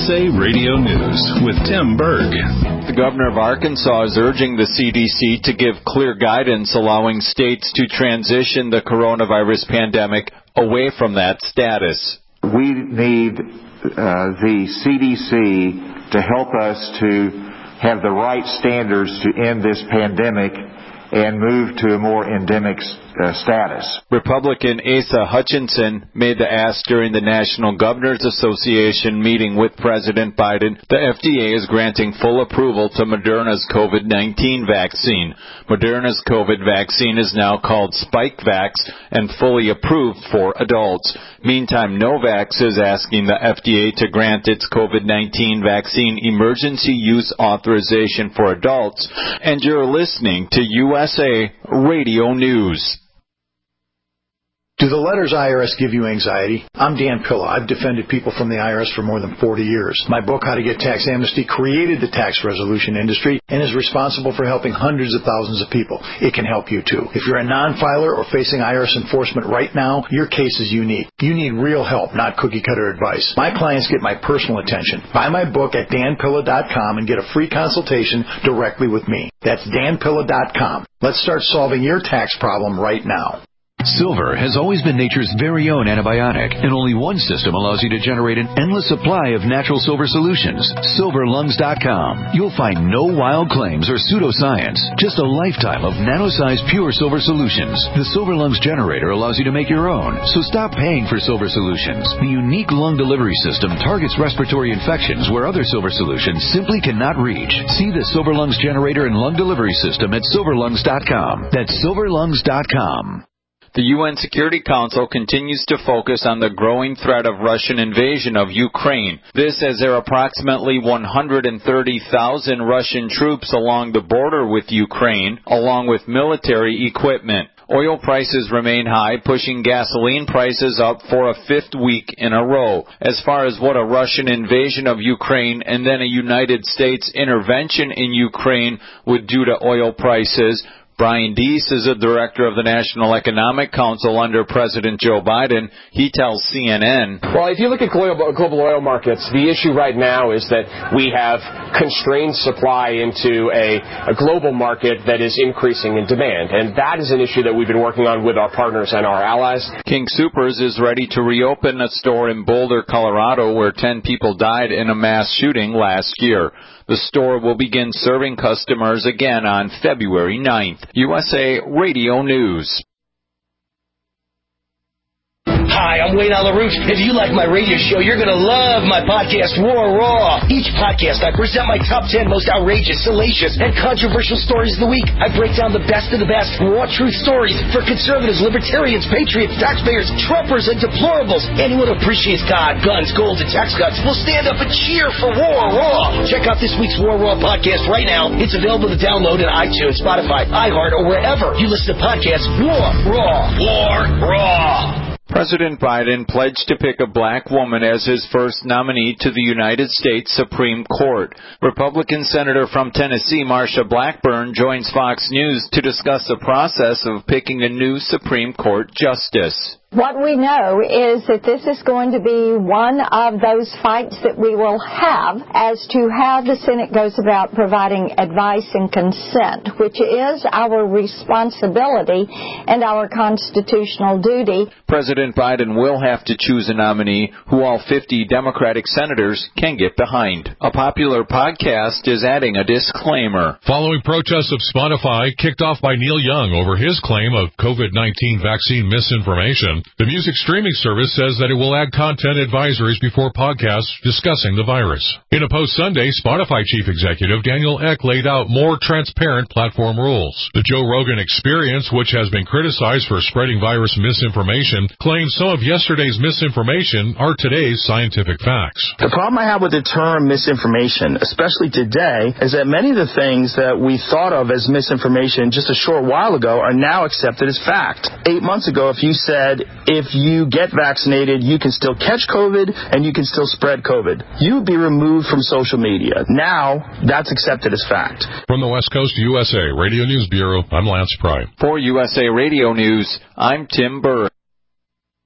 USA Radio News with Tim Berg. The governor of Arkansas is urging the CDC to give clear guidance allowing states to transition the coronavirus pandemic away from that status. We need the CDC to help us to have the right standards to end this pandemic and move to a more endemic status. Republican Asa Hutchinson made the ask during the National Governors Association meeting with President Biden. The FDA is granting full approval to Moderna's COVID-19 vaccine. Moderna's COVID vaccine is now called Spikevax and fully approved for adults. Meantime, Novavax is asking the FDA to grant its COVID-19 vaccine emergency use authorization for adults. And you're listening to USA Radio News. Do the letters IRS give you anxiety? I'm Dan Pilla. I've defended people from the IRS for more than 40 years. My book, How to Get Tax Amnesty, created the tax resolution industry and is responsible for helping hundreds of thousands of people. It can help you too. If you're a non-filer or facing IRS enforcement right now, your case is unique. You need real help, not cookie-cutter advice. My clients get my personal attention. Buy my book at danpilla.com and get a free consultation directly with me. That's danpilla.com. Let's start solving your tax problem right now. Silver has always been nature's very own antibiotic, and only one system allows you to generate an endless supply of natural silver solutions. SilverLungs.com. You'll find no wild claims or pseudoscience, just a lifetime of nano-sized pure silver solutions. The Silver Lungs generator allows you to make your own, so stop paying for silver solutions. The unique lung delivery system targets respiratory infections where other silver solutions simply cannot reach. See the Silver Lungs generator and lung delivery system at SilverLungs.com. That's SilverLungs.com. The UN Security Council continues to focus on the growing threat of Russian invasion of Ukraine. This as there are approximately 130,000 Russian troops along the border with Ukraine, along with military equipment. Oil prices remain high, pushing gasoline prices up for a fifth week in a row. As far as what a Russian invasion of Ukraine and then a United States intervention in Ukraine would do to oil prices, Brian Deese is a director of the National Economic Council under President Joe Biden. He tells CNN. Well, if you look at global oil markets, the issue right now is that we have constrained supply into a global market that is increasing in demand. And that is an issue that we've been working on with our partners and our allies. King Soopers is ready to reopen a store in Boulder, Colorado, where 10 people died in a mass shooting last year. The store will begin serving customers again on February 9th. USA Radio News. Hi, I'm Wayne on LaRouche. If you like my radio show, you're going to love my podcast, War Raw. Each podcast, I present my top 10 most outrageous, salacious, and controversial stories of the week. I break down the best of the best raw truth stories for conservatives, libertarians, patriots, taxpayers, Trumpers, and deplorables. Anyone who appreciates God, guns, gold, and tax cuts will stand up and cheer for War Raw. Check out this week's War Raw podcast right now. It's available to download in iTunes, Spotify, iHeart, or wherever you listen to podcasts. War Raw. War Raw. President Biden pledged to pick a black woman as his first nominee to the United States Supreme Court. Republican Senator from Tennessee, Marsha Blackburn, joins Fox News to discuss the process of picking a new Supreme Court justice. What we know is that this is going to be one of those fights that we will have as to how the Senate goes about providing advice and consent, which is our responsibility and our constitutional duty. President Biden will have to choose a nominee who all 50 Democratic senators can get behind. A popular podcast is adding a disclaimer. Following protests of Spotify kicked off by Neil Young over his claim of COVID-19 vaccine misinformation, the music streaming service says that it will add content advisories before podcasts discussing the virus. In a post Sunday, Spotify chief executive Daniel Ek laid out more transparent platform rules. The Joe Rogan Experience, which has been criticized for spreading virus misinformation, claims some of yesterday's misinformation are today's scientific facts. The problem I have with the term misinformation, especially today, is that many of the things that we thought of as misinformation just a short while ago are now accepted as fact. 8 months ago, if you said, if you get vaccinated, you can still catch COVID and you can still spread COVID, you would be removed from social media. Now, that's accepted as fact. From the West Coast USA Radio News Bureau, I'm Lance Pry. For USA Radio News, I'm Tim Burr.